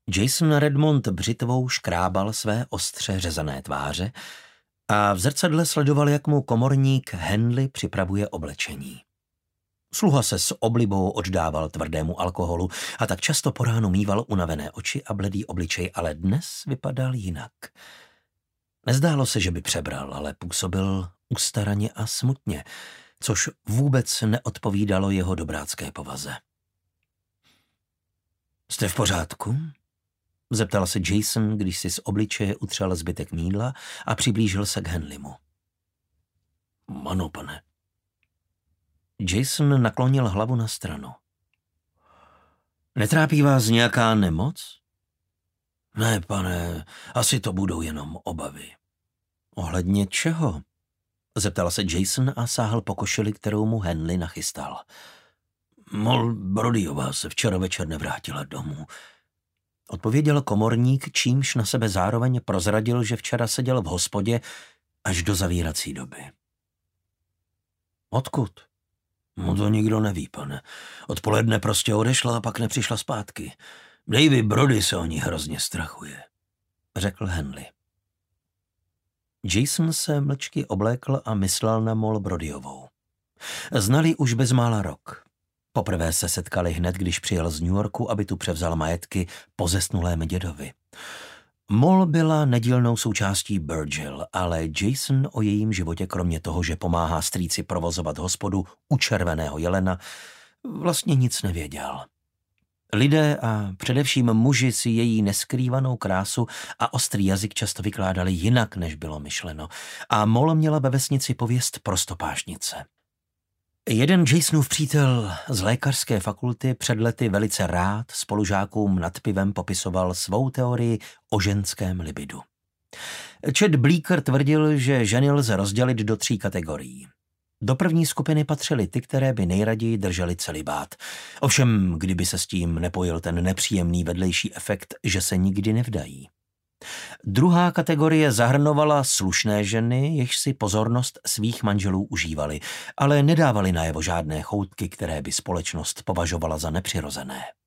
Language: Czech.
Jason Redmond břitvou škrábal své ostře řezané tváře a v zrcadle sledoval, jak mu komorník Henley připravuje oblečení. Sluha se s oblibou oddával tvrdému alkoholu a tak často po ránu mýval unavené oči a bledý obličej, ale dnes vypadal jinak. Nezdálo se, že by přebral, ale působil ustaraně a smutně, což vůbec neodpovídalo jeho dobrácké povaze. Jste v pořádku? Zeptal se Jason, když si z obličeje utřel zbytek mýdla a přiblížil se k Henleymu. Ano, pane. Jason naklonil hlavu na stranu. Netrápí vás nějaká nemoc? Ne, pane, asi to budou jenom obavy. Ohledně čeho? Zeptal se Jason a sáhl po košili, kterou mu Henley nachystal. Mol Brodyová se včera večer nevrátila domů. Odpověděl komorník, čímž na sebe zároveň prozradil, že včera seděl v hospodě až do zavírací doby. Odkud? No to nikdo neví, pane. Odpoledne prostě odešla a pak nepřišla zpátky. Davy Brody se o ní hrozně strachuje, řekl Henley. Jason se mlčky oblékl a myslel na Mol Brodyovou. Znali už bezmála rok. Poprvé se setkali hned, když přijel z New Yorku, aby tu převzal majetky po zesnulém dědovi. Mol byla nedílnou součástí Burgill, ale Jason o jejím životě, kromě toho, že pomáhá strýci provozovat hospodu u Červeného jelena, vlastně nic nevěděl. Lidé a především muži si její neskrývanou krásu a ostrý jazyk často vykládali jinak, než bylo myšleno, a Mol měla ve vesnici pověst prostopášnice. Jeden Jasonův přítel z lékařské fakulty před lety velice rád spolužákům nad pivem popisoval svou teorii o ženském libidu. Chet Bleecker tvrdil, že ženy lze rozdělit do 3 kategorií. Do první skupiny patřily ty, které by nejraději držely celibát. Ovšem, kdyby se s tím nepojil ten nepříjemný vedlejší efekt, že se nikdy nevdají. Druhá kategorie zahrnovala slušné ženy, jež si pozornost svých manželů užívaly, ale nedávaly najevo žádné choutky, které by společnost považovala za nepřirozené.